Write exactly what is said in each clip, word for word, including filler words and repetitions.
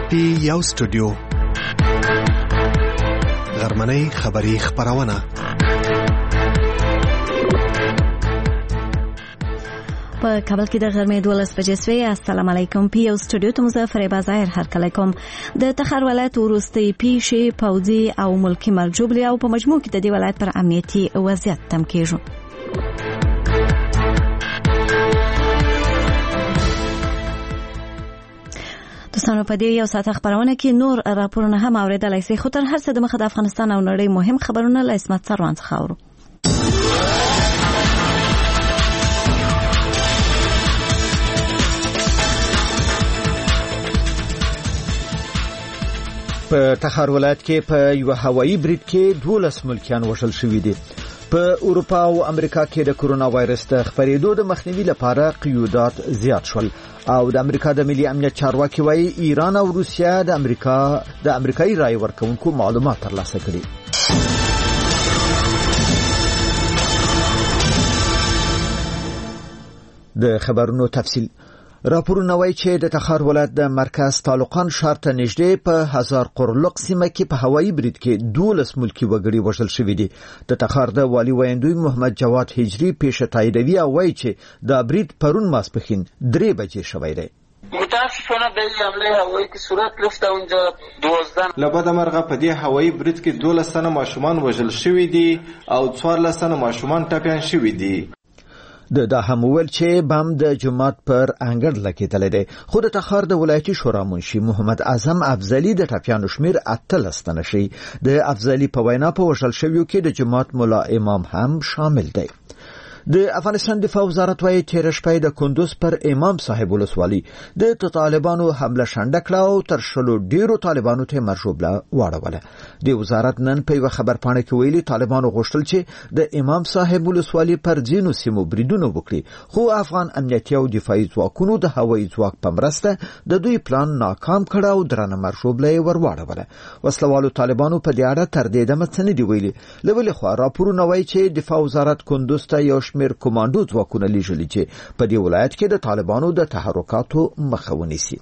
پی یو سټوډیو غرمنۍ خبری خبرونه په کابل کې د غرمې دولس بجې سوې. السلام علیکم. پی یو سټوډیو ته مزفر بازار هر کله کوم د تخار ولایت وروستي پیښې پوځي او ملکی مرجوبلی او په مجموع کې د دې ولایت پر امنیتي وضعیت تم کېږي. دوستانو په دې یو ساعت خبرونه کې نور راپورونه هم اوریدلای شئ، خو تر هر څه د مخه د افغانستان او نړۍ مهم خبرونه له اسمت سروان څخه اورو. په تخار ولایت کې په یو هوایي برید کې دولس ملکیان وژل شوي دي. په اروپا او امریکا کې د کورونا وایرس د خپرېدو د مخنیوي لپاره قیودات زیات شول او د امریکا د ملي امنیت چارواکي وايي ایران او روسیا د امریکا د امریکایي رای ورکونکو معلومات ترلاسه کړي. د خبرونو تفصیل راپورونه وايي چې د تخار ولایت د مرکز تعلقان ښار ته نږدې په هزار قرلق سیمه کې په هوایي برید کې دولس ملکی وګړي وژل شوي دي. د تخار د والی ویندوی محمد جواد هجری پیش تاییدوي او وايي چې د برید پرون ماسپښین درې بجې شوی دی. متاسفانه به این حمله هوایی که صورت گرفته اونجا دوازده لبد مرغه په دې هوایي برید کې دولس تنه ماشومان وژل شوي دي او څوارلس تنه ماشومان ټپیان شوي دي. د دا هم ویل چې بم د جماعت پر انګړ لګیدل دي. خو د تخار د ولایتي شورا منشي محمد اعظم افضلی د ټپیانو شمیر اتلس تنه شي. د افضلی په وینا په وژل شویو کې د جماعت مولا امام هم شامل دی. د افغانستان دفاع وزارت وايي تیر شپه د کندوز پر امام صاحب ولسوالي د طالبانو حمله شنډه کړه او تر شلو ډیرو طالبانو ته مرجوبله واړوله. د وزارت نن په یو خبر پاڼه کې ویلي طالبانو غوښتل چې د امام صاحب ولسوالي پر ځینو سیمو بریدونه وکړي، خو افغان امنیتي او دفاعي ځواکونو د هوایي ځواک په مرسته د دوی پلان ناکام کړ او درنه مرجوبله ورواړوله. وسلوالو طالبانو په دې اړه تر دې دمه څه نه دی ویلي. لولې خو راپورونه وايي چې دفاع وزارت کندوز ته یو شمیر کمانډو ځواکونه لیږلي چې په دې ولایت کې د طالبانو د تحرکاتو مخه ونیسي.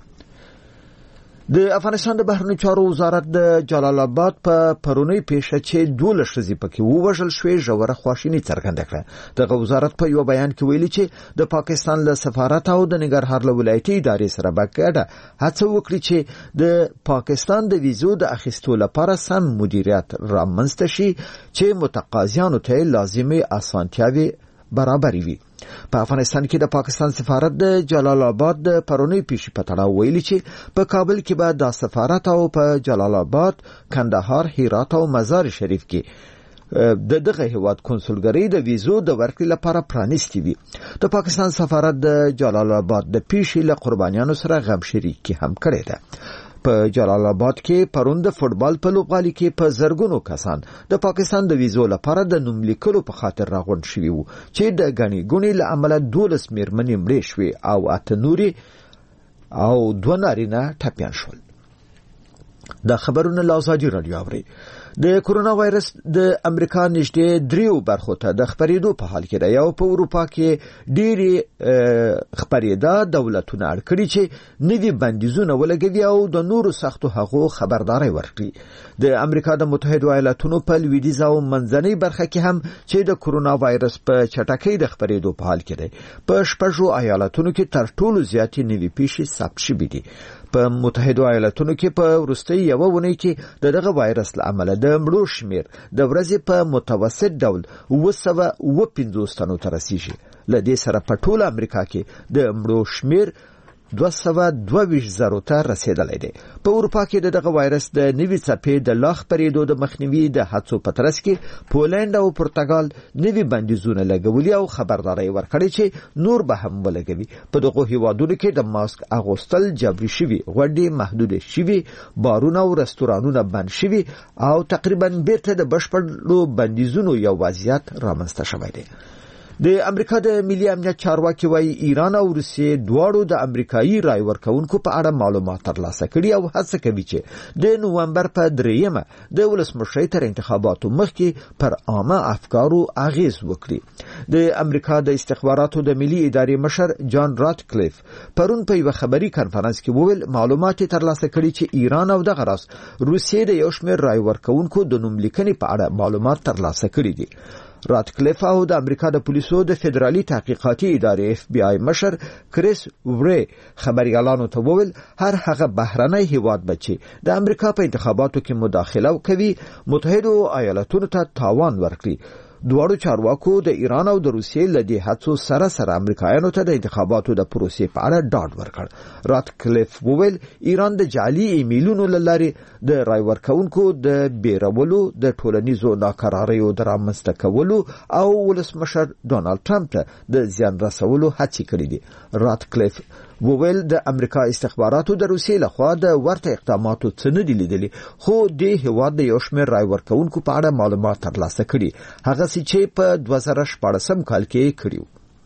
د افغانستان د بهرنیو چارو وزارت د جلال آباد په پرونی پیښه چې دولس ښځې پکې ووژل شوې ژوره خواشیني څرګنده کړه. دغه وزارت په یو بیان کې ویلي چې د پاکستان له سفارت او د ننګرهار له ولایتي ادارې سره په ګډه هڅه وکړي چې د پاکستان د ویزو د اخیستو لپاره سم مدیریت رامنځته شي چې متقاضیانو ته لازمي اسانتیاوي برابرې وي. په افغانستان کې د پاکستان سفارت د جلال آباد د پرونی پیښې په تړاو ویلي چې په کابل کې به د سفارت او په جلال آباد، کندهار، هرات او مزار شریف کې د دغه هیواد کنسولګری د ویزو د ورکړې لپاره پرانیستي وي. د پاکستان سفارت د جلال آباد د پیښې له قربانیانو سره غم شریکي هم کړې ده. په جلال آباد کې پروند فوتبال په لوبغالي کې په زرګونو کسان د پاکستان د ویزو لپاره د نوم لیکلو په خاطر راغونډ شوي وو چې د غني ګونی له امله دولس میرمنې مړې شوې او اته نورې او دوه نارینه ټپیان شول. دا خبرونه له ازادي رادیو اوري. د کورونا وایرس د امریکا نږدې دریو برخو ته د خپرېدو په حال کې دی. یو په اروپا کې ډېری خپرېدا دولتونه اړ کړي چې نوي بندیزونه ولګوي او د نورو سختو هغو خبرداري ورکړي. د امریکا د متحده ایالاتونو په لویدیځ او منځنۍ برخه کې هم چې د کورونا وایرس په چټکۍ د خپرېدو په حال کې دی. په شپږو ایالاتونو کې تر ټولو زیاتې نوي پیښې ثبت شوې دي. په متحده ایالاتونو کې په وروستي یو ونې کې دغه وایرس له امله د مړو شمیر د ورځې په متوسط ډول اوه سوه اوه پنځوس تنو ته رسیږي. له دې سره په ټوله امریکا کې د مړو شمیر دوه سوه دوه ویشت زرو ته رسیدلی دی. په اروپا کې دغه وایرس د نوي څپې د لا خپرېدو د مخنیوي د هڅو په ترڅ کې پولند او پرتګال نوي بندیزونه لګولي او خبرداري ورکړي چې نور به هم ولګوي. په دغه هیوادونو کې د ماسک اغوستل جبري شوي، غونډې محدود شوي، بارونه او رستورانونه بند شوي او تقریبا بیرته د بشپړو بندیزونو یو وضعیت رامنځته شوی دی. د امریکا د ملي امنیت چارواکي وايي ایران او روسیې دواړو د امریکایي رای ورکونکو په اړه معلومات ترلاسه کړي او هڅه کوي چې د نومبر په دریمه د ولسمشرۍ تر انتخاباتو مخکې پر عامه افکارو اغیز وکړي. د امریکا د استخباراتو د ملي ادارې مشر جان راتکلیف پرون په یو خبري کانفرنس کې وویل معلومات ترلاسه کړي چې ایران او دغه راس روسیې د یو شمېر رای ورکونکو د نوملیکنې په اړه معلومات ترلاسه کړي دي. راتکلیف او د امریکا د پولیسو د فدرالي تحقیقاتي ادارې اف بی آی مشر کریس وری خبريالانو ته وویل هر هغه بهرنی هیواد بچي د امریکا په انتخاباتو کې مداخله کوي متحده ایالاتونو ته تاوان ورکړي. دواړو چارواکو د ایران او د روسیې له دې هڅو سره سره امریکایانو ته د انتخاباتو د پروسې په اړه ډاډ ورکړ. راتکلیف وویل ایران د جعلي ایمیلونو له لارې د رای ورکونکو د بیرولو د ټولنیزو ناکراریو د رامنځته کولو او ولسمشر ډونالد ټرمپ ته د زیان رسولو هڅې کړې دي. راتکلیف وویل د امریکا استخباراتو د روسیې لخوا د ورته اقداماتو څه نه دي لیدلي خو د هیواد د یو شمېر رای ورکونکو په اړه معلومات ترلاسه کړي هغه چې په دوه زره شپاړسم کال کې کړیو.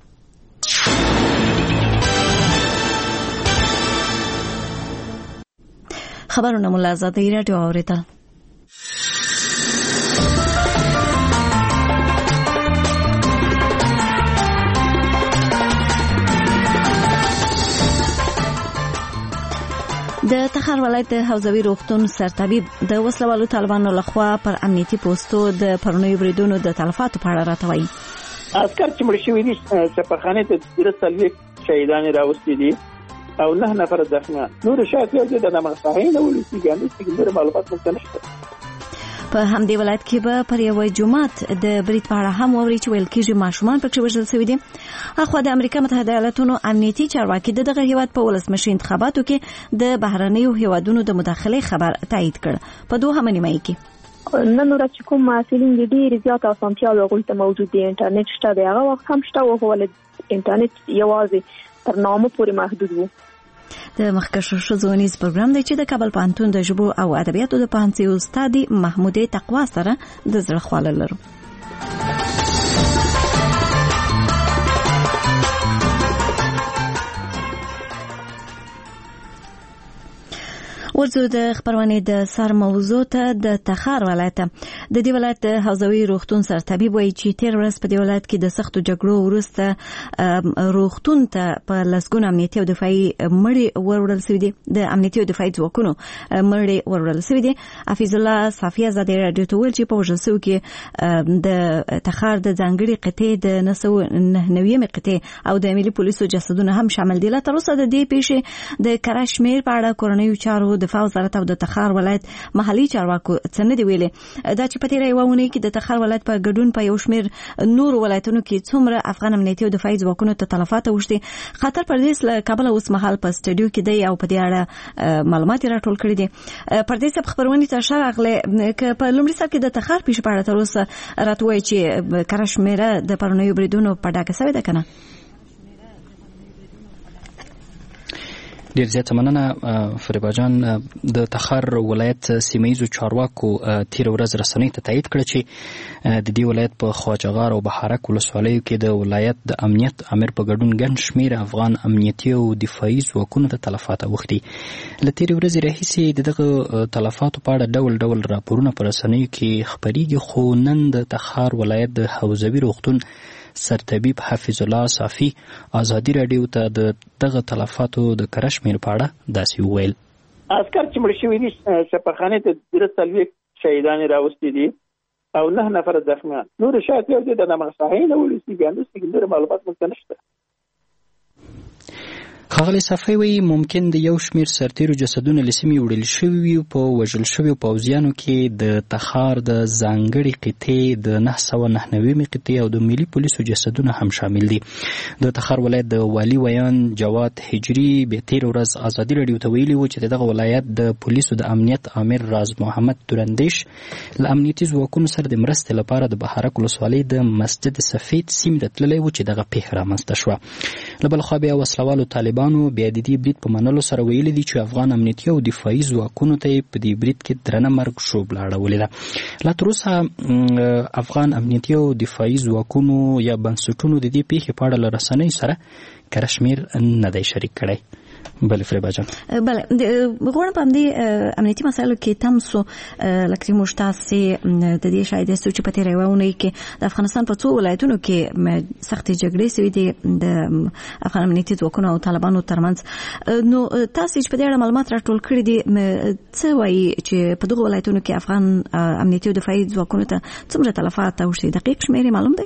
خبرونه مولا آزادی راډیو اوریدل. د تخار ولایت د حوزوي روغتون سرطبیب د وسلوالو طالبانو لخوا پر امنیتي پوسټو د پرونیو بریدونو د تلفاتو په اړه راټوي. عسكر چې مړ شوي دي سفرخانه ته د څلوي شهیدان راوستي دي او نه نفر زخمیان. نور شاید یو د نامصحین او لسیګانې څنګه معلومات مونږ نشته. په همدې ولایت کې به پر یو جمعات د برید په اړه هم ووري چې ویل کېږي ماشومان پکې وژل شوي دي. اخوا د امریکا متحده ایالاتونو امنیتي چارواکي دغه هیواد په ولسمشر انتخاباتو کې د بهرنیو هیوادونو د مداخله خبر تایید کړ. په دوه نیمه کې نن ورځ کوم مسؤلین دي ډیر زیات اسانتیا لغوي موجود دي انټرنیټ شته دی هغه وخت هم شته او ول انټرنیټ یوازې تر نامه پورې محدود وو. د مخکښو ښځونیز پروګرام دی چې د کابل پوهنتون د ژبو او ادبیاتو د پوهنځي استاد محمودې تقوا سره د زړه خواله لرو. ورځو د خبرونه د سر موضوع ته د تخار ولایت د دې ولایت د حوزوي روغتون سرطبیب وایي چې تیر ورځ په دې ولایت کې د سختو جګړو وروسته روغتون ته په لسګون امنیتي او دفاعي مړي وروړل شوي دي. د امنیتي او دفاعي ځواکونو مړي وروړل شوي دي. حفیظ الله صافی آزادی راډیو ته ویل چې په وژل شوو کې د تخار د ځانګړي قطعې د نسو نویمه قطعې او د ملي پولیسو جسدونه هم شامل دي. لا تر اوسه د دې پیښې د کراچمیر په اړه کورنیو چارو دفاع وزارت او د تخار ولایت محلي چارواکو څنګه دی ویلي دا چې په تیرې وونه کې د تخار ولایت په ګډون په یو شمېر نور ولایتونو کې څومره افغان امنیتي او دفاعي ځواکونو ته تلفات وشتي. خاطر پردیس له کابل اوس مهال په سټډیو کې دی او په دې اړه معلومات راټول کړي دي. پردیس په خبرونه ته شارغله ک په لومړي سر کې د تخار پیښه په اړه تر اوسه راتوي چې کرشمیره د پرونیو بریدونو په ډاګه سوي ده کنه. ډیر زیات مننه فریبا جان. د تخار ولایت سیمایي چارواکو تیر ورځ رسنۍ ته تایید کړ چې د دې ولایت په خواجهغار او بهارک ولسوالیو کې د ولایت د امنیت امر په ګډون ګڼ شمېر افغان امنیتي او دفاعي ځواکونو ته تلفات اوښتي. له تیرې ورځې راهیسې د دغه تلفاتو په اړه ډول ډول راپورونه په رسنیو کې خپرېږي خو نن د تخار ولایت د حوزوي روغتون سرطبیب حفیظ الله صافی آزادی راډیو ته د دغه تلفاتو د کرشمیر په اړه داسې وویل. عسكر چې مړ شوي دي سفرخانه ته د څلوي شهیدان راوستي دي او نه نفر زخمیان. نور شاید یو د نامصحین او لسیګانې څنګه معلومات مونږ نشته. ښاغلی صافی وایي ممکن د یو شمېر سرتیرو جسدونه له سیمې وړل شوي په وژل شویو پوځیانو کې د تخار د ځانګړې قطعې د نهه سوه نهه نوي قطعې او د ملي پولیسو جسدونه هم شامل دي. د تخار ولایت د والي ویان جواد حجري به تیر ورځ آزادي راډیو ته ویلي و چې دغه ولایت د پولیسو د امنیت امر راز محمد تورندیش له امنیتي ځواکونو سره د مرستې لپاره د بهارک ولسوالۍ د مسجد سفید سیمې ته تللی و چې دغه پیښه رامنځته شوه. له بل خوا بیا وسلوالو طالبانو طالبانو بیا د دې برید په منلو سره ویلي دي چې افغان امنیتي او دفاعي ځواکونو ته په دې برید کې درنه مرګ ژوبله اړولې ده. لا تر اوسه افغان امنیتي او دفاعي ځواکونو یا بنسټونو د دې پیښې په اړه له رسنیو سره کره شمیر نه دی شریک کړی. بله فریبا جان. بله غواړم په همدې امنیتي مسایلو کې تاسو لکه چې موږ تاسې د دې شاهد یاستو چې په تېره یوه اونۍ کې د افغانستان په څو ولایتونو کې سختې جګړې سوي دي د افغان امنیتي ځواکونو او طالبانو ترمنځ. نو تاسو چې په دې اړه معلومات راټول کړي دي څه وایي چې په دغو ولایتونو کې افغان امنیتي او دفاعي ځواکونو ته څومره تلفات اوښتي؟ دقیق شمېر یې معلوم دی؟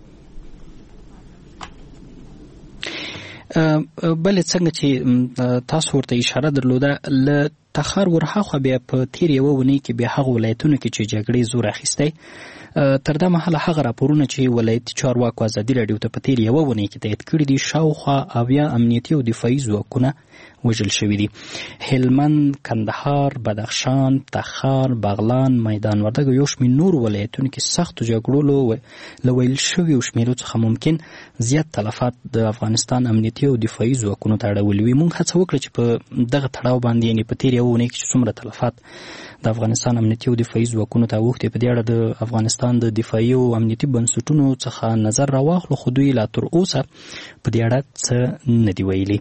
بله څنګه چې تاسو ورته اشاره درلوده له تخار ورهاخوا بیا په تیر یوه اونۍ کې بیا هغه ولایتونو کې چې جګړې زور اخیستی تر دا مهاله هغه راپورونه چې ولایتي چارواکو ازادي راډیو ته په تیر یوه اونۍ کې تایید کړي دي شاوخوا اویا امنیتي او دفاعي ځواکونه وژل شوي دي. هلمند، کندهار، بدخشان، تخار، بغلان، میدان وردګ او یو شمېر نور ولایتونو کې سختو جګړو له ویل شویو شمېرو څخه ممکن زیات تلفات د افغانستان امنیتي او دفاعي ځواکونو ته اړولي وي. موږ هڅه وکړه چې په دغه تړاو باندې یعنې په تیر یوه اونۍ کې چې څومره تلفات د افغانستان امنیتي او دفاعي ځواکونو ته اوښتي په دې اړه د افغانستان د دفاعي او امنیتي بنسټونو څخه نظر راواخلو، خو دوی لا تر اوسه په دې اړه څه نه دي ویلي.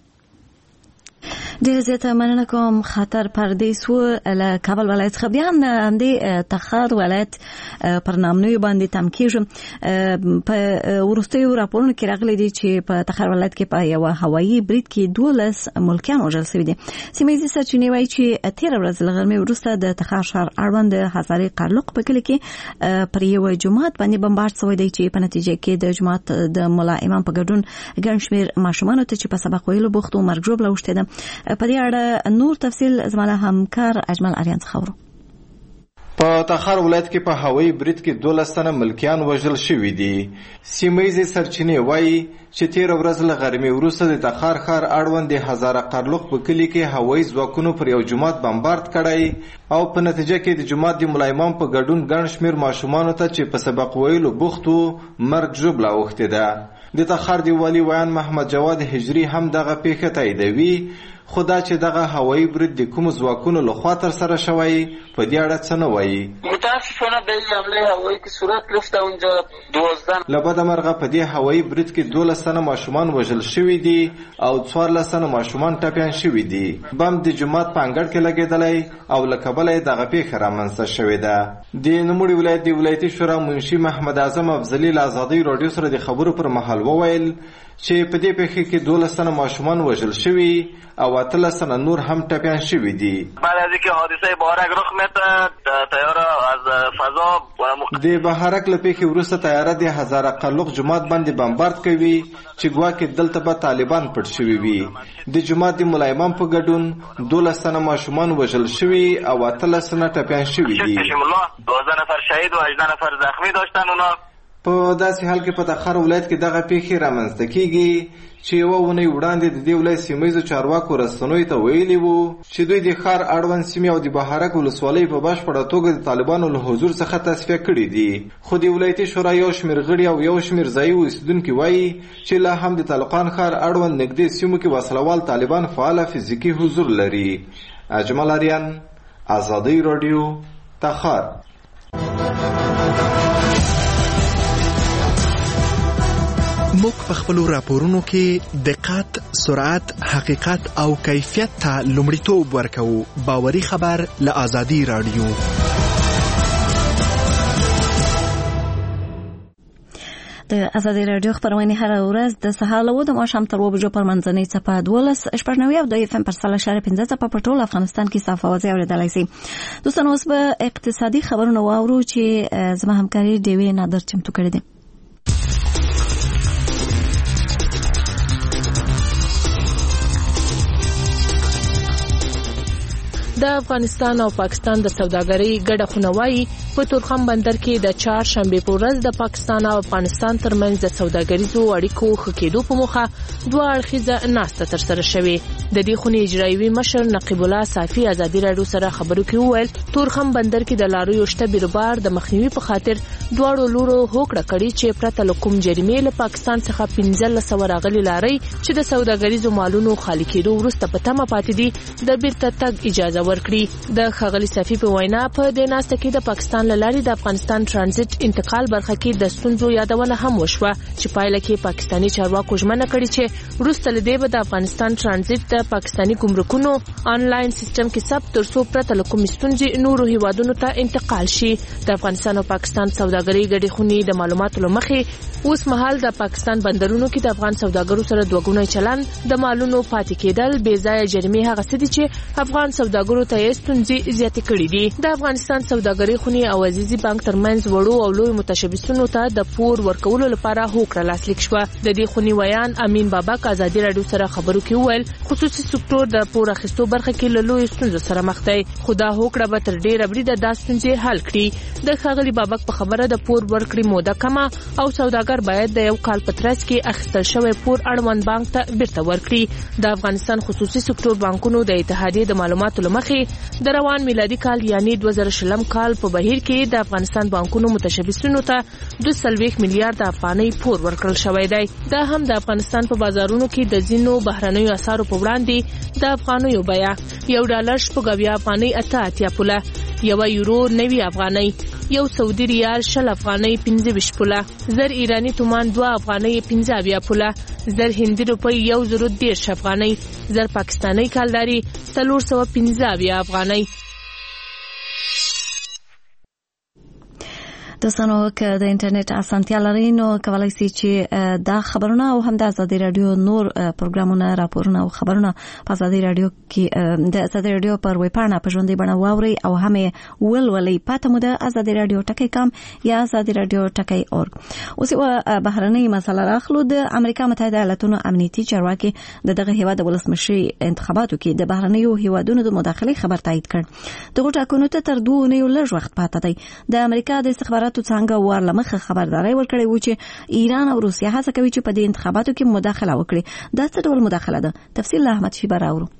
ډېره زیاته مننه کوم. خطر پردیس و له کابل ولایت څخه بیا هم همدې تخار ولایت پر نامنویو باندې تم کېږم. په وروستیو راپورونو کې راغلی دي چې په تخار ولایت کې په یوه هوایي برید کې دولس ملکیان وژل سوي دي. سیمه ییزې سرچینې وایي چې تېره ورځ له غرمې وروسته د تخار ښار اړوند د هزارې قرلق په کلي کې پر یوه جومات باندې بمبارد سوی دی چې په نتیجه کې د جومات د ملا امام په ګډون ګڼ شمېر ماشومانو ته چې په سبق ویلو بوخت و مرګ ژوبله اوښتې ده. په دې اړه نور تفصیل زما له همکار اجمل اریان څخه اورو. په تخار ولایت کې په هوایي برید کې دولس تنه ملکیان وژل شوي دي. سیمه ییزې سرچینې وایي چې تېره ورځ له غرمې وروسته د تخار ښار اړوند د هزاره قرلق په کلي کې هوایي ځواکونو پر یو جومات بمبارد کړی او په نتیجه کې د جومات د ملا امام په ګډون ګڼ شمېر ماشومانو ته چې په سبق ویلو بوخت وو مرګ ژوبله اوښتې ده. د تخار د والي ویان محمد جواد هجري هم دغه پیښه تاییدوي، خو دا چې دغه هوایي برید د کومو ځواکونو لخوا ترسره شوی په دې اړه څه نه وایي. متاسفانه به این حمله هوایی که صورت گرفته اونجا دوازده له بده مرغه په دې هوایي برید کې دولس تنه ماشومان وژل شوي دي او څوارلس تنه ماشومان ټپیان شوي دي. بم د جومات په انګړ کې لګېدلی او له کبله یې دغه پیښه رامنځته شوې ده. د نوموړي ولایت د ولایتي شورا منشي محمد اعظم افضلي له ازادۍ راډیو سره د خبرو پر مهال وویل چې په دې پیښه کې دولس تنه ماشومان وژل شوي او اتلس تنه نور هم ټپیان شوي دي. بعد از اینکه حادثه بهارک رخ میده طیاره از فضا د بهارک له پیښې وروسته طیاره د هزاره قرلق جومات باندې بمبارد کوي چې ګواکې دلته به طالبان پټ شوي وي. د جومات د ملا امام په ګډون دولس تنه ماشومان وژل شوي او اتلس تنه ټپیان شوي دي. دوازده نفر شهید و هجده نفر زخمی داشتن. اونا په داسې حال کې په تخار ولایت کې دغه پیښې رامنځته کیږي چې یوه اونۍ وړاندې د دې ولایت سیمه ییزو چارواکو رسنیو ته ویلي وو چې دوی د ښار اړوند سیمې او د بهارک ولسوالۍ په بشپړه توګه د طالبانو له حضور څخه تصفیه کړي دي. خو د ولایتي شورا یو شمېر غړي او یو شمېر ځایي اوسېدونکي وایي چې لا هم د طالقان ښار اړوند نږدې سیمو کې وسلوال طالبان فعاله فزیکي حضور لري. اجمل اریان، ازادۍ راډیو، تخار. موږ په خپلو راپورونو کې دقت، سرعت، حقیقت او کیفیت ته لومړیتوب ورکوو. باوري خبر له ازادي راډیو. د ازادي راډیو خبرونه هره ورځ د سهار له د ماښام تر اوه بجو پر منځنۍ څپه دولس شپږ نوي او د اف ام پر سل اشاره پنځه څپه په ټول افغانستان کې صافه اوازې اورېدلی سي. دوستانو اوس به اقتصادي خبرونه واورو چې زما همکاري ډیوې نادر چمتو کړې ده. د افغانستان او پاکستان د سوداګرۍ ګډه خونه وايي په تورخم بندر کې د چهارشنبه په ورځ د پاکستان او افغانستان ترمنځ د سوداګریزو اړیکو ښه کېدو په موخه دوه اړخیزه ناسته ترسره شوې. د دې خونې اجرایوي مشر نقیب الله صافي ازادي راډیو سره خبرو کې وویل تورخم بندر کې د لاریو شته بیروبار د مخنیوي په خاطر دواړو لورو هوکړه کړې چې پرته له کوم جریمې له پاکستان څخه پنځه سوه راغلي لاري چې د سوداګریزو مالونو خالي کېدو وروسته په تمه پاتې دي د بیرته تګ اجازه ورکړي. د ښاغلي صافي په وینا په دې ناسته کې د پاکستان له لارې د افغانستان ترانزیت انتقال برخه کې د ستونزو یادونه هم وشوه چې پایله کې پاکستاني چارواکو ژمنه کړې چې وروسته له دې به د افغانستان ترانزیت د پاکستاني ګمرکونو آنلاین سیستم کې ثبت ترڅو پرته له کومې ستونزې نورو هیوادونو ته انتقال شي. د افغانستان او پاکستان سوداګرۍ ګډې خونې د معلوماتو له مخې اوس مهال د پاکستان بندرونو کې د افغان سوداګرو سره دوه ګونی چلن د مالونو پاتې کېدل بې ځایه جریمې هغه څه دي چې افغان سوداګرو ته یې ستونزې زیاتې کړې دي. د افغانستان سوداګرۍ خونې او عزیزي بانک ترمنځ وړو او لوی متشبثینو ته د پور ورکولو لپاره هوکړه لاسلیک شوه. د دې خونې ویان امین بابک ازادي راډیو سره خبرو کې وویل خصوصي سکتور د پور اخیستو برخه کې له لوی ستونزو سره مخ دی خو دا هوکړه به تر ډیره بریده دا ستونزې حل کړي. د ښاغلي بابک په خبره د پور ورکړې موده کمه او سوداګر باید د یو کال په ترڅ کې اخیستل شوی پور اړوند بانک ته بیرته ورکړي. د افغانستان خصوصي سکتور بانکونو د اتحادیې د معلوماتو له مخې د روان میلادي کال یعنی دوه زره شلم کال په بهیر کې د افغانستان بانکونو متشبثینو ته دوه سلويخ میلیارډ افغانۍ پور ورکړل شوی دی. دا هم د افغانستان په بازارونو کې د ځینو بهرنیو اسعارو په وړاندې د افغانیو بیه یو ډالر شپږ اویا افغانۍ اته اتیا پوله، یو یورو نوي افغانۍ، یو سعودي ریال شل افغانۍ پنځه ویشت پوله، زر ایرانی تومان دوه افغانۍ پنځه اویا پوله، زر هندي روپۍ یو زر دېرش افغانۍ، زر پاکستاني کالداري څلور سوه پنځه اویا افغانۍ. دوستانو که د انټرنیټ اسانتیا لرئ نو کولای شئ چې دا خبرونه او هم د ازادي رادیو نور پروګرامونه راپورونه او خبرونه په ازادي رادیو کې د ازادي رادیو پر ویب پاڼه په ژوندۍ بڼه واورئ او هم ولولئ. پته مو د ازادي رادیو ټکی کام یا ازادي رادیو ټکی اورګ. اوس یو بهرنۍ مسله راخلو. د امریکا متحده ایالاتونو امنیتي چارواکي د دغه هیواد د ولسمشي انتخاباتو کې د بهرنیو هیوادونو د مداخلې خبر تایید کړ. دغه ټاکنو ته تر دوه اونیو لږ وخت پاتې دی. د امریکا د استخباراتو څنګه ورلمخه خبرداري ورکړې و چې ایران او روسیا هڅه کوي چې په دې انتخاباتو کې مداخله وکړي. دا څه ډول مداخله ده؟ تفصیل له احمد شیبه راوړو.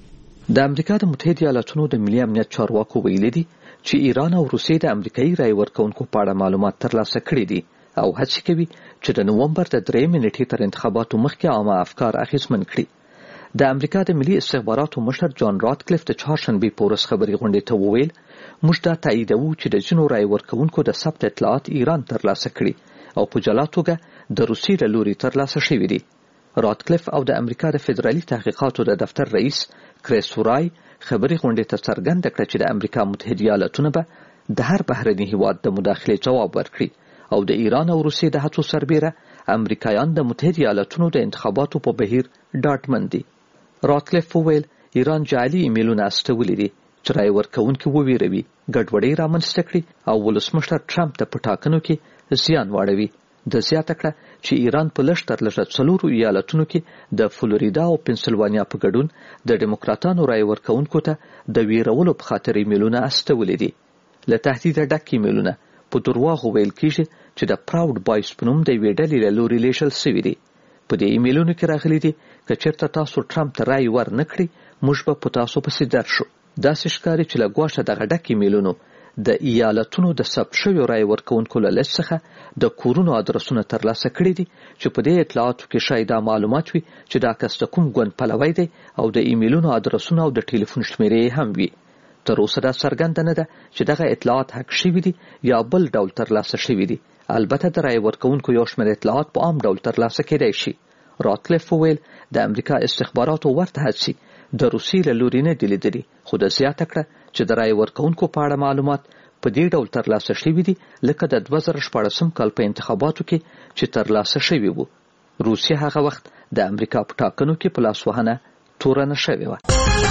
د امریکا د متحده ایالاتونو د ملي امنیت چارواکو ویلي دي چې ایران او روسیې د امریکایي رای ورکونکو په اړه معلومات ترلاسه کړي دي او هڅه کوي چې د نومبر د درېیمې نیټې تر انتخاباتو مخکې عامه افکار اخیستمن کړي. د امریکا د ملي استخباراتو مشر جان راتکلیف د چهارشنبې په ورځ خبري غونډې ته وویل موږ دا تاییدوو چې د ځینو رای ورکونکو د ثبت اطلاعات ایران ترلاسه کړي او په جلا توګه د روسیې له لوري ترلاسه شوي دي. راتکلیف او د امریکا د فدرالي تحقیقاتو د دفتر رئیس کریس ورای خبري غونډې ته څرګنده کړه چې د امریکا متحده ایالاتونه به د هر بهرني هیواد د مداخلې جواب ورکړي او د ایران او روسیې د هڅو سربیره امریکایان د متحده ایالاتونو د انتخاباتو په بهیر ډاډمن دي. راتکلیف وویل ایران جعلي ایمیلونه استولي دي چې رای ورکوونکي وویروي، ګډوډۍ رامنځته کړي او ولسمشر ټرمپ ته په ټاکنو کې زیان واړوي. د زیاته کړه چې ایران په لږ تر لږه څلورو ایالتونو کې د فلوریدا او پنسلوانیا په ګډون د ډیموکراتانو رای ورکوونکو ته د ویرولو په خاطر ایمیلونه استولي دي. له تهدیده ډک ایمیلونه په درواغو ویل کېږي چې د پراود بایس په نوم د یوې ډلې له لوري لیږل سوي دي. په دې ایمیلونو کې راغلي دي که چېرته تاسو ټرمپ ته رای ور نه کړئ موږ به په تاسو پسې درشو. داسې ښکاري چې له ګواښه دغه ډک ایمیلونو د ایالتونو د ثبت شویو رای ورکوونکو له لیست څخه د کورونو ادرسونه ترلاسه کړي دي چې په دې اطلاعاتو کې شاید دا معلومات وي چې دا کس د کوم ګوند پلوی دی او د ایمیلونو ادرسونه او د ټلیفون شمیرې هم وي. تر اوسه دا څرګنده نه ده چې دغه اطلاعات حق شوي دي یا بل ډول ترلاسه شوي دي. البته د رای ورکوونکو یو شمېر اطلاعات په عام ډول ترلاسه کېدای شي. راتکلیف وویل د امریکا استخباراتو ورته هڅې د روسیې له لوري نه دي لیدلي خو د زیاته کړه چې د رای ورکوونکو په اړه معلومات په دې ډول ترلاسه شوي دي لکه د دوه زره شپاړسم کال په انتخاباتو کې چې ترلاسه شوي وو. روسیه هغه وخت د امریکا په ټاکنو کې په لاسوهنه تورنه شوې وه.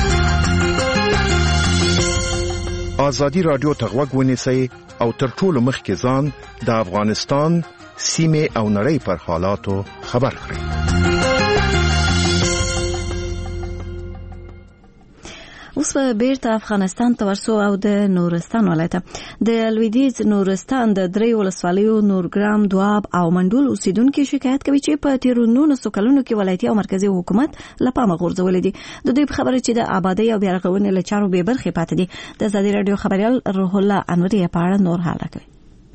ازادي رادیو ته غوږ ونیسئ او تر ټولو مخکې ځان د افغانستان سیمې او نړۍ پر حالاتو خبر کړئ. اوس به بیرته افغانستان ته ورسو او د نورستان ولایت د لویدیځ نورستان د درې ولسوالیو نورګرام، دواب او منډول اوسیدونکو شکایت کوي چې په تیرو نولسو کلونو کې ولایتي او مرکزی حکومت له پامه غورځولې دي. د دوی په خبره چې د آبادی او بیارغونې له چارو بې برخې پاتې دي. د ازادي راډیو خبريال روح الله انوري په اړه نور حال راکوي.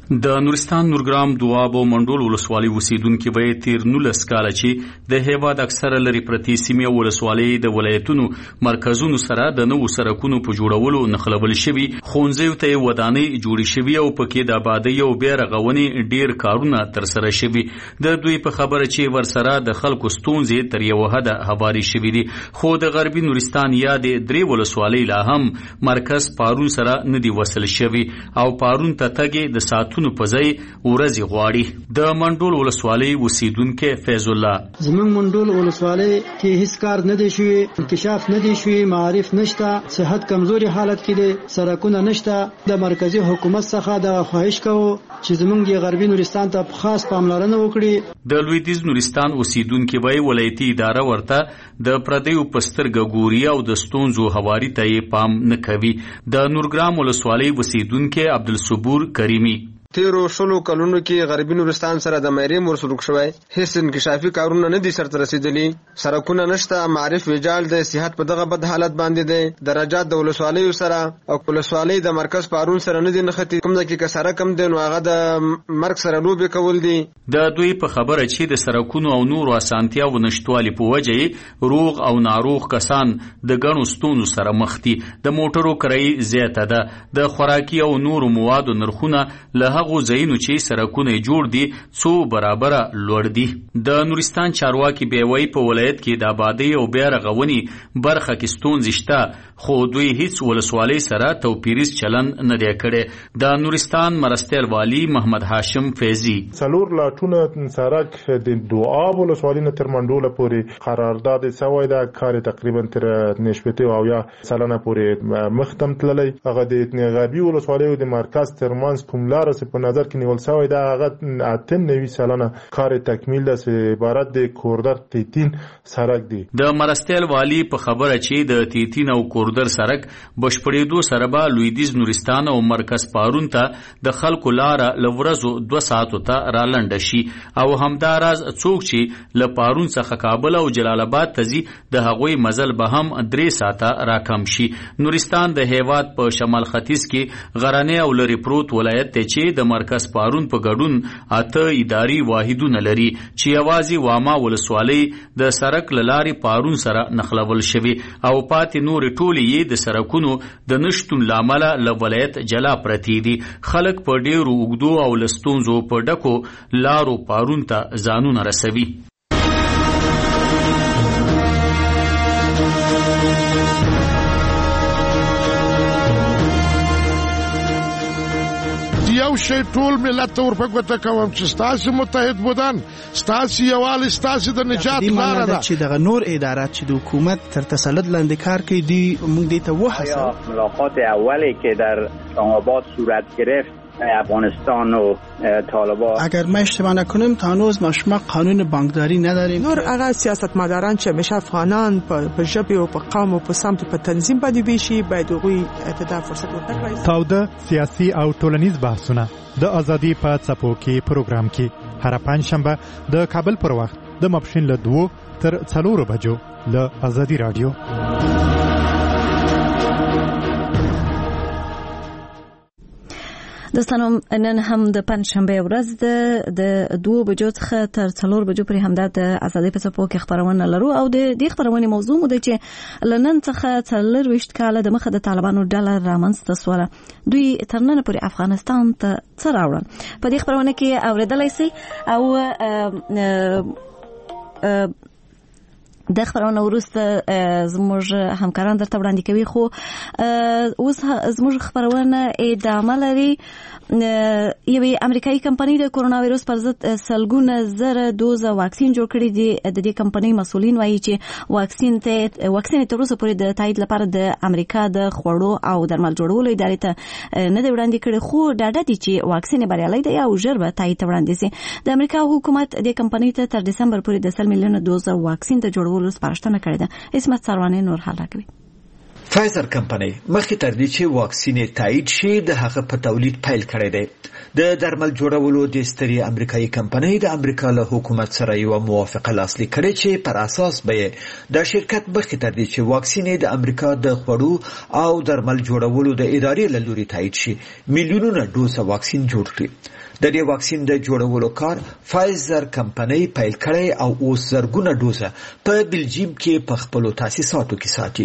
د نورستان نورګرام، دواب او منډول ولسوالۍ اوسیدونکو به تیر نولس کاله چې د هیواد اکثره لري پرتی سیمې ولسوالۍ د ولایتونو مرکزونو سره د نوو سرکونو په جوړولو نخلبل شوي، خونځیو ته ودانۍ جوړې شوي او پکې د آبادی او بیارغونې ډیر کارونه تر سره شوي. د دوی په خبره چې ورسره د خلکو ستونزې تر یو حد هواري شوي دي، خو د غربي نورستان یا د درې ولسوالۍ لا هم مرکز پارون سره ندي وصل شوي او پارون ته تګي د ساتو نو پځای ورځي غواړي. د منډول ولسوالۍ اوسیدونکو فیض الله: زمون منډول ولسوالۍ کې هیڅ کار نه دی شوی، انکشاف نه دی شوی، معارف نشته، صحت کمزوري حالت کې دی، سرکونه نشته. د مرکزی حکومت څخه د خواهش کوو چې زمونږ د غربي نورستان ته خاص پاملرنه وکړي. د لویدیځ نورستان اوسیدونکو وای ولایتي اداره ورته د پردیو پسترګ ګوري او د ستونزو هواري ته پام نه کوي. د نورګرام ولسوالۍ اوسیدونکو عبدالصبور کریمی: تیرو شلو کلونو کې غربي نورستان سره د مېرې مرسلوک شوی، هیڅ انکشافي کارونه نه دي سرته رسیدلي، سرکونه نشته، معارف ویجال دی، صحت په دغه بد حالت باندې دی، درجات د ولسوالیو سره او ولسوالۍ د مرکز پارون سره نه دي نښتي، کوم ځکه چې سره کم دی نو هغه د مرګ سره لوبې کول دي. د دوی په خبره چې د سرکونو او نورو اسانتیاو نشټوالي په وجه روغ او ناروغ کسان د ګڼو ستونزو سره مخ دي. د موټرو کرایي زیاته ده، د خوراکي او نورو موادو نرخونه له هغه ځایونو چې سرکونه جوړ دي څو برابره لوړ دي. د نورستان چارواکي بیوي په ولایت کې د آبادی او بیارغونې برخه کې ستونزې شته، خو دوی هیڅ ولسوالۍ سره توپیریز چلن نه دی کړی. د نورستان مرستیال والی محمد هاشم فیضی: څلور لاټونه سرک د دواب ولسوالۍ نه تر منډول پورې قرارداد شوی دا کار تقریبا تر نشپته او یا سلنه پورې مختم تللی. هغه د غربي ولسوالۍ د مرکز ترمنځ کوم لار په نظر کې نیول شوی دا هغه اته نوي سلنه کار تکمیل ده چې عبارت د کوردر تیتین سرک دی. د مرستیال والی په خبره چې د تیتین او کوردر سرک بشپړېدو سره به لویدیځ نورستان او مرکز پارون ته د خلکو لاره لورزو دوه ساعتو ته رالنډ شي او همداراز څوک چې له پارون څخه کابل او جلال آباد ته ځي د هغوی مزل به هم درې ساعته راکم شي. نورستان د هیواد په شمال ختیځ کې غرنی او لري پروت ولایت ته چې د مرکز پارون په ګډون اته اداري واحدونه لري چې یوازې واما ولسوالۍ د سرک لاري پارون سره نخلول شوی او پاتې نور ټولې یې د سرکونو د نشټون لامل له ولایت جلا پرتی دي. خلک په ډیرو وګدو او لستونزو په ډکو لارو پارون ته ځانونه رسوي. یو شی ټول ملت ته ورپګوته کوم چې ستاسو متحد بودن، ستاسو یووالی، ستاسو د نجات لاره ده. چې دغه نور ادارات چې د حکومت تر تسلط لاندې کار کوي دی موږ دې ته وحسه. ملاقات اولی که در اسلام آباد صورت گرفت افغانستان و طالبان، اگر ما اشتباه نکنم تا هنوز ما شما قانون بانکداری نداریم. نور هغه سیاستمداران چې همیشه افغانان په ژبه او په قوم او په سمت په تنظیم باندې بشي باید هغوی ته فرصت ورکړي. تاوده سیاسي او ټولنیز بحثونه د ازادي په څپو کې پروګرام کې هر پنځشنبه د کابل پر وخت د ماپښین له دوه تر څلورو بجو له ازادي رادیو. دوستانو نن هم د پنځشنبه ورځ د د دوه بجو څخه تر څلور بجو پورې هم د ازادي په څپو کې خبرونه لرو او د دې خبرونې موضوع مو ده چې لنن څخه څلور وشت کاله د مخه د طالبانو ډله رامنځته سوله. دوی تر نن پورې افغانستان ته څه راوړل په دې خبرونه کې اوریدلای شي او د خبرونه وروسته زموږ همکاران درته وړاندې کوي. خو اوس زموږ خبرونه ادامه لري. یوې امریکایي کمپنۍ د کورونا وایرس پر ضد سلګونه زره دوزه واکسین جوړ کړي دي. د دې کمپنۍ مسؤلین وایي چې واکسین ته واکسین تر اوسه پورې د تایید لپاره د امریکا د خوړو او درمل جوړولو ادارې ته نه دی وړاندې کړي، خو ډاډه دي چې واکسین بریالي دی او ژر به تایید ته وړاندې شي. د امریکا حکومت د کمپنۍ ته تر دسمبر پورې د سل میلیونه دوزه واکسین ته جوړولو سپارښتنه کړې ده. اسمت سروانه نور حال راکوي. فایزر کمپنۍ مخکې تر دې چې واکسین تایید شي د هغه په تولید پیل کړی دی. د درمل جوړولو د سترې امریکایي کمپنۍ د امریکا له حکومت سره یو موافقه لاسلیک کړې چې پر اساس به د شرکت مخکې تر دې چې واکسین د امریکا د خوړو او درمل جوړولو د ادارې له لوري تایید شي میلیونونه ډوز واکسین جوړ کړي. د دې واکسین د جوړولو کار فایزر کمپنۍ پیل کړی او اوس زرګونه ډوزه په بلجیم کې په خپلو تاسیساتو کې ساتي.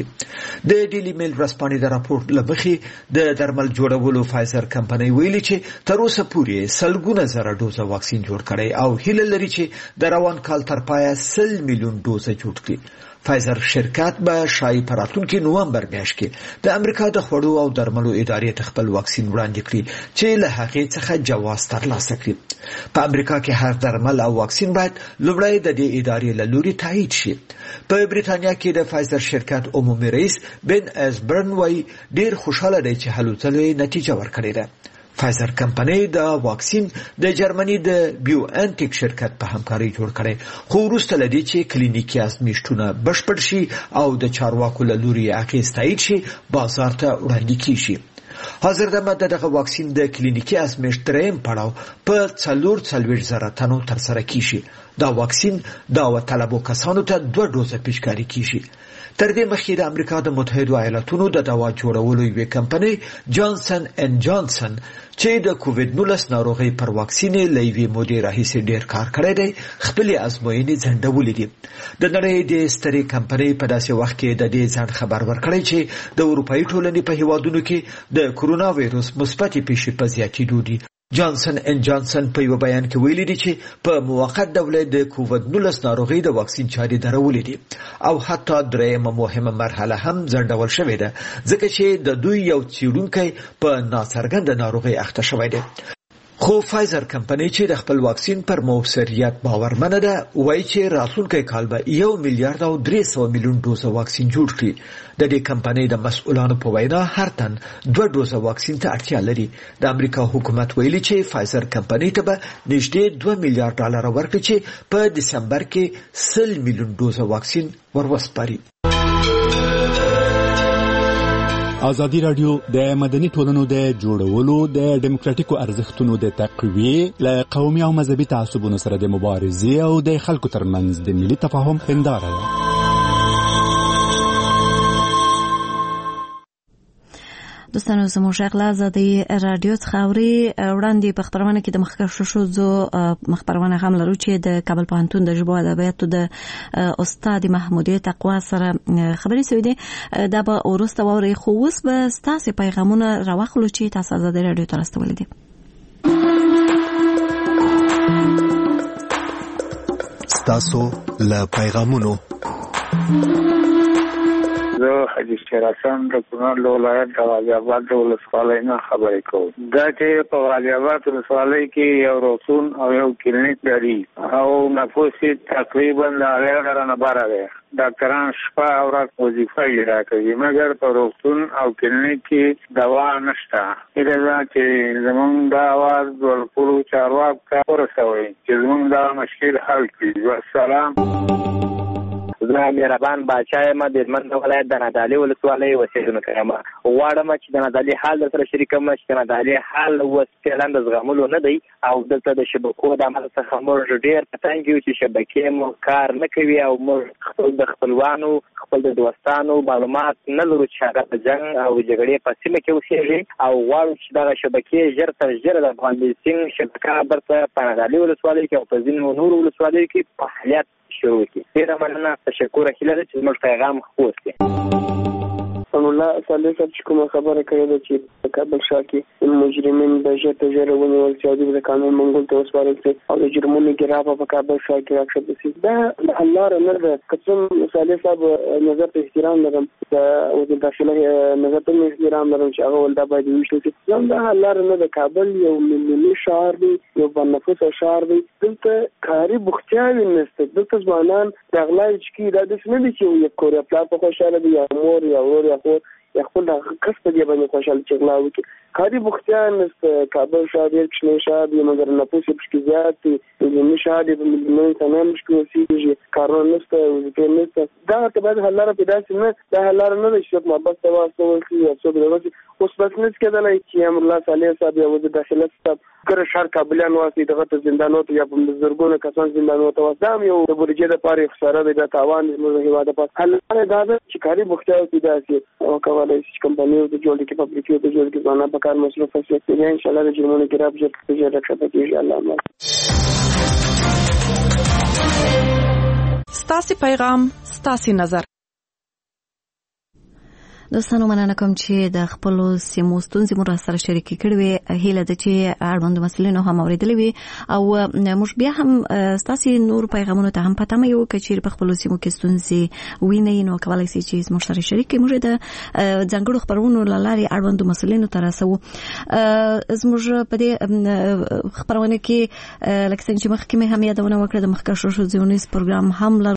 د ډیلی میل ورځپاڼې د راپور له مخې د درمل جوړولو فایزر کمپنۍ ویلي چې تر اوسه پورې سلګونه زره ډوزه واکسین جوړ کړي او هیله لري چې د روان کال تر پایه سل میلیون ډوزه جوړ کړي. فایزر شرکت به شایي په راتلونکي نومبر میاشت کې د امریکا د خوړو او درملو ادارې ته خپل واکسین وړاندې کړي چې له هغې څخه جواز ترلاسه کړي. په امریکا کې هر درمل او واکسین باید لومړی د دې ادارې له لوري تایید شي. په بریتانیا کې د فایزر شرکت عمومي رئیس بن اسبرن وايي ډیر خوشاله دی چې هلو ځلې نتیجه ورکړې ده. فایزر کمپنۍ د واکسین د جرمني د بیو انټیک شرکت په همکاري جوړ کړي خو وروسته له دې چې کلینیکي ازمایښتونه بشپړ شي او د چارواکو له لوري اخیست تایید شي بازار ته وړاندې کیږي. حاضر دمه دغه واکسین د کلینیکي ازمایښت دریم پړاو په څلور څلوېښت زره تنو ترسره کیږي. دا واکسین د طلبو کسانو ته دوه ډوزه پیشکاري کیږي. تر دې مخکې د امریکا د متحده ایالاتونو د دوا جوړولو یوې کمپنۍ جانسن ان جانسن چې د کووډ نولس ناروغۍ پر واکسین له یوې مودې راهیسې ډېر کار کړی دی خپلې ازموینې ځنډولې دي. د نړۍ د سترې کمپنۍ په داسې وخت کې د دې ځنډ خبر ورکړی چې د اروپایي ټولنې په هیوادونو کې د کرونا وایرس مثبتې پیښې په زیاتېدو دي. جانسن ان جانسن په یو بیان کې ویلي دي چې په موقت ډول د کووډ نولس ناروغۍ د واکسین چارې درولې دي او حتی درېیمه مهمه مرحله هم ځنډول شوې ده ځکه چې د دوی یو څېړونکی په ناڅرګنده ناروغۍ اخته شوی دی. خو فایزر کمپنۍ چې د خپل واکسین پر موثریت باورمنه ده وایي چې راتلونکی کال به یو میلیارډ او درې سوه میلیون ډوزه واکسین جوړ کړي. د دې کمپنۍ د مسؤلانو په وینا هر تن دوه ډوزه واکسین ته اړتیا لري. د امریکا حکومت ویلي چې فایزر کمپنۍ ته به نږدې دوه میلیارډ ډالر ورکړي چې په دسمبر کې سل میلیون ډوزه واکسین وروسپاري. ازادي رادیو د مدني ټولنو د جوړولو د ډیموکراتیکو ارزښتونو د تقویې له قومي او مذهبي تعصبونو سره د مبارزې او د خلکو ترمنځ د ملي تفاهم هنداره ده. دوستانو زموږ غږ له ازادي رادیو څخه اوري. وړاندې په خبرونه کې د مخکښو ښځو خبرونه هم لرو چې د کابل پوهنتون د ژبو ادبیاتو د استاد محمودې تقوا سره خبرې شوې دي. دا به وروسته واورئ خو اوس به ستاسې پیغامونه راواخلو چې تاسو ازادي رادیو ته راستولي دي. ستاسو له پیغامونو زه حاجي شیر حسن د کونړ ولایت د غازي آباد د ولسوالۍ نه خبرې کوم. دا چې په غازي آباد ولسوالۍ کې یو روغتون او یو کلینیک لري او نفوس تقریبا د هغې ډېره نه باره دی. ډاکټران شپه او ورځ وظیفه اجرا کوي مګر په روغتون او کلینیک کې دوا نشته. هیله ده چې زموږ دا اواز ټولو چارواکو ته ورسوئ چې زموږ دا مشکل حل کړي. والسلام. زه مهربان باچا یم د هلمند ولایت د نادعلي ولسوالۍ اوسېدونکی یم. غواړم چې د نادعلي حال در سره شریک کړم چې د نادعلي حال اوس فعلا د زغملو نه دی او دلته د شبکو د عمل څخه موږ ډېر په تنګ یو چې شبکې مو کار نه کوي او موږ خپل د خپلوانو خپل د دوستانو معلومات نه لرو چې هغه په جنګ او جګړې په سیمه کې اوسېږي او غواړو چې دغه شبکې ژر تر ژره د افغان بیسینګ شبکه برته په نادعلي ولسوالۍ کې او په ځینو نورو ولسوالیو کې فعالیت شروع کړي. ډېره مننه، تشکر هیله ده چې زموږ پیغام خپور کړي. الله صالح صاحب چې کومه خبره کړې ده چې په کابل ښار کې مجرمین د ژر تر ژره ونیول شي او دوی د قانون منګول ته وسپارل شي او د جرمونو ګراپه په کابل ښار کې راکښته شي. دا د حل لاره نه ده. که څوم صالح صاحب نظر ته احترام لرم، د وزیر داخله نظر ته احترام لرم چې هغه ول دا باید وشي چې دا حل لاره نه ده. کابل یو ملي ښار دی، یو بنفوسه ښار دی. دلته کاري بوختیاوې نشته. دلته ځوانان د غلا چکي دا داسې نه دي چې یو کور یا پلار په خوشحاله دي یا مور یا ورور یا خور یا خپل کس په دې باندې خوشاله چغلا وکړي. کاری بختیان است کابل شهر یک چنین شهر مگر نفوس بشکی زیاد این شهر من تمام مشکل وسیجی کارون است وظیفه نیست در بعد حالا را پیدا سینه در حالا را نداشت ما بس تواسط ولی افسود روزی وسبت نیست که دلای کی امر الله صالح صاحب یا وجود داخله است کر شهر کابلیان واسي دغه زندانو ته یا په زرګونو کسان زندانو ته واسام یو د بورجې د پاره خساره د تاوان د هیواده په حل نه دا چې کاری بختیان پیدا سي او کولای شي کمپنیو د جوړ کې فابریکې د جوړ کې ځانه کار مصرف شي ان شاء الله د جرمونو کې راځي چې راځي ان شاء الله. ستاسي پیغام ستاسي نظر. دوستانو مننه کوم چې د خپل سیمو ستونزې مو سره شریکې کړې وي. هیله ده چې اړوند مسلمانانو هم اوریدلې وي او موږ بیا هم ستاسي نور پیغامونو ته هم پته مې یو چې په خپل سیمو کې ستونزې ویني نو کولای شي چې موږ سره شریک موږ د ځنګړو خبرونو لاري اړوند مسلمانانو ته راسو. زموږ په دې خبرونه کې لکه څنګه چې مخکې مې هم یادونه وکړه د مخکښو ژورنالیست پروګرام هم